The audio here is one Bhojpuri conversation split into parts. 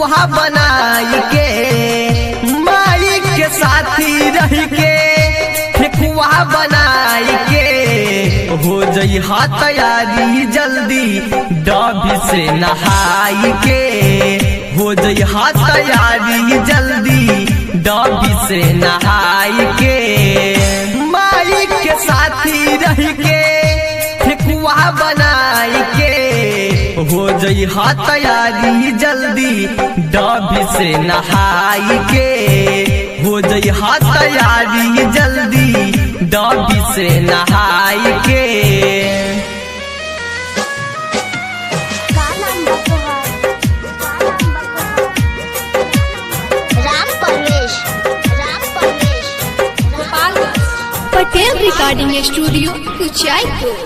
ठेकुआ बनाई के माई के साथी रह के ठेकुआ बनाई के हो जई हा तैयारी जल्दी डबी से नहाई के हो जई हा तैयारी जल्दी डबी से नहाई के माई के साथी रह के ठेकुआ बनाई के हो जई हा तैयारी जल्दी डबी से नहाई के हो जई हा तैयारी जल्दी डबी से नहाई के। Patel recording studio Uchaipur.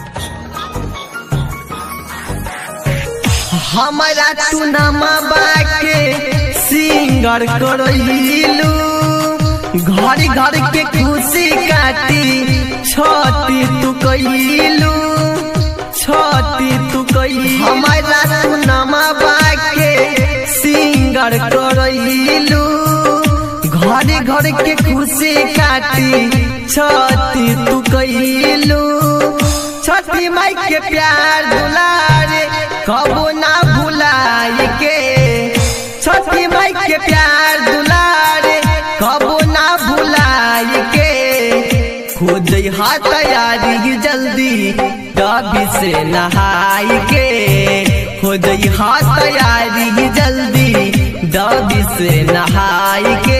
हमारा टूनमा बाके सिंगर करइलू घर घर के खुशी काटी छठी तू कइलू छठी तू कइलू हमारा टूनमा बाके सिंगर करइलू घर घर के खुशी काटी छठी तू कइलू छठी माई के प्यार दुलारे कबो ना भुलाई के छठी माई के प्यार दुलारे कबो ना भुलाई के हो जई हा तैयारी जल्दी डबी से नहाई के हो जई हा तैयारी जल्दी डबी से नहाई के।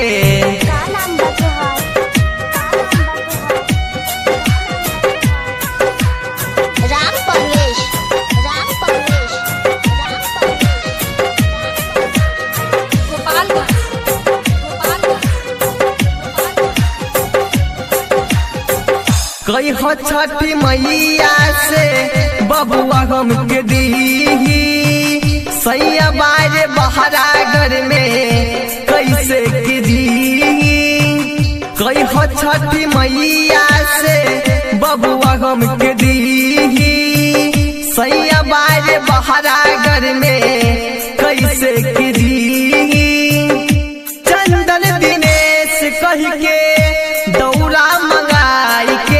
कई हो छठी मैया से बबुआ हम के दी सैया बारे बहरा घर में कैसे के दी कई हो छठी मैया से बबुआ हम के दी सैया बारे बहरा घर में कैसे के दी चंदन दिनेश कह के दौरा मंगाई के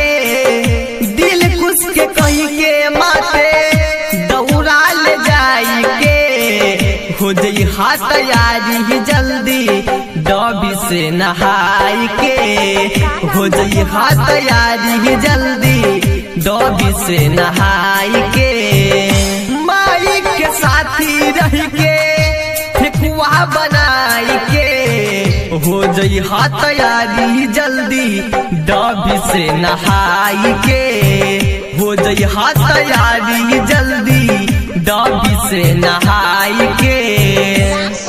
के कहीं के माथे दौड़ा ले जाई के हो जई हा तैयारी जल्दी डबी से नहाई के हो जई हा तैयारी जल्दी डबी से नहाई के माई के साथी रह के ठेकुआ बनाई के हो जई हा तैयारी जल्दी डबी से नहाई के हो जई हा तैयारी जल्दी डबी से नहाई के।